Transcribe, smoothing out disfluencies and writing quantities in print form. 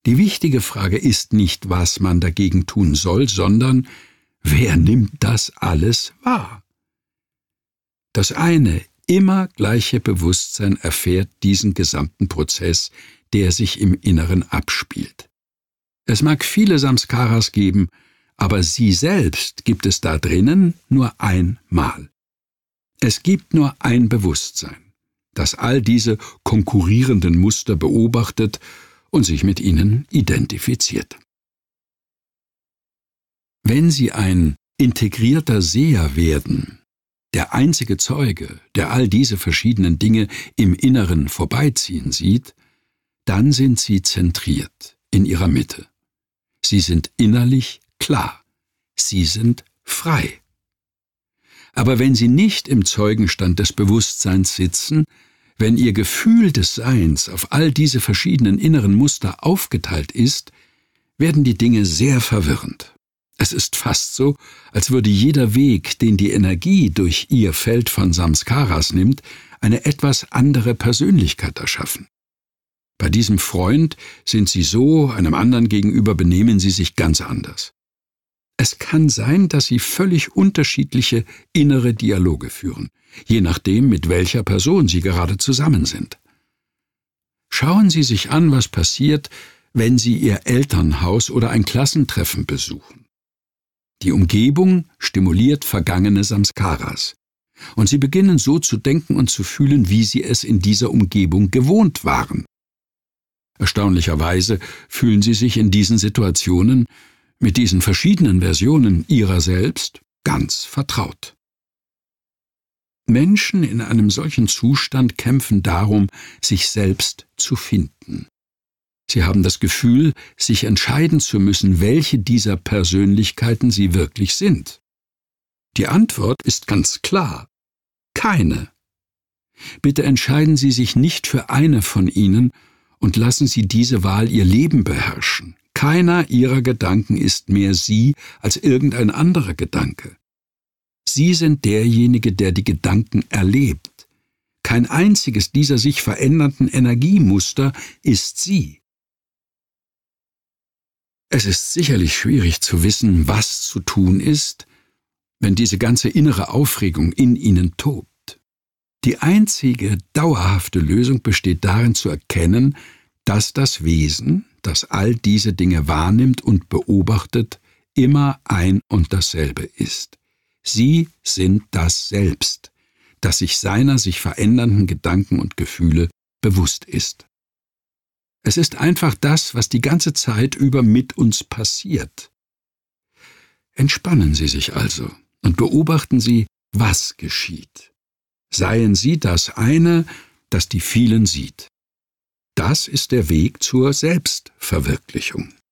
Die wichtige Frage ist nicht, was man dagegen tun soll, sondern wer nimmt das alles wahr? Das eine, immer gleiche Bewusstsein erfährt diesen gesamten Prozess, der sich im Inneren abspielt. Es mag viele Samskaras geben, aber sie selbst gibt es da drinnen nur einmal. Es gibt nur ein Bewusstsein, das all diese konkurrierenden Muster beobachtet und sich mit ihnen identifiziert. Wenn Sie ein integrierter Seher werden, der einzige Zeuge, der all diese verschiedenen Dinge im Inneren vorbeiziehen sieht, dann sind Sie zentriert in Ihrer Mitte. Sie sind innerlich klar. Sie sind frei. Aber wenn Sie nicht im Zeugenstand des Bewusstseins sitzen, wenn Ihr Gefühl des Seins auf all diese verschiedenen inneren Muster aufgeteilt ist, werden die Dinge sehr verwirrend. Es ist fast so, als würde jeder Weg, den die Energie durch Ihr Feld von Samskaras nimmt, eine etwas andere Persönlichkeit erschaffen. Bei diesem Freund sind Sie so, einem anderen gegenüber benehmen Sie sich ganz anders. Es kann sein, dass Sie völlig unterschiedliche innere Dialoge führen, je nachdem, mit welcher Person Sie gerade zusammen sind. Schauen Sie sich an, was passiert, wenn Sie Ihr Elternhaus oder ein Klassentreffen besuchen. Die Umgebung stimuliert vergangene Samskaras, und Sie beginnen so zu denken und zu fühlen, wie Sie es in dieser Umgebung gewohnt waren. Erstaunlicherweise fühlen Sie sich in diesen Situationen mit diesen verschiedenen Versionen Ihrer selbst ganz vertraut. Menschen in einem solchen Zustand kämpfen darum, sich selbst zu finden. Sie haben das Gefühl, sich entscheiden zu müssen, welche dieser Persönlichkeiten sie wirklich sind. Die Antwort ist ganz klar: keine. Bitte entscheiden Sie sich nicht für eine von ihnen und lassen Sie diese Wahl Ihr Leben beherrschen. Keiner Ihrer Gedanken ist mehr Sie als irgendein anderer Gedanke. Sie sind derjenige, der die Gedanken erlebt. Kein einziges dieser sich verändernden Energiemuster ist Sie. Es ist sicherlich schwierig zu wissen, was zu tun ist, wenn diese ganze innere Aufregung in Ihnen tobt. Die einzige dauerhafte Lösung besteht darin zu erkennen, dass das Wesen, das all diese Dinge wahrnimmt und beobachtet, immer ein und dasselbe ist. Sie sind das Selbst, das sich seiner sich verändernden Gedanken und Gefühle bewusst ist. Es ist einfach das, was die ganze Zeit über mit uns passiert. Entspannen Sie sich also und beobachten Sie, was geschieht. Seien Sie das eine, das die vielen sieht. Das ist der Weg zur Selbstverwirklichung.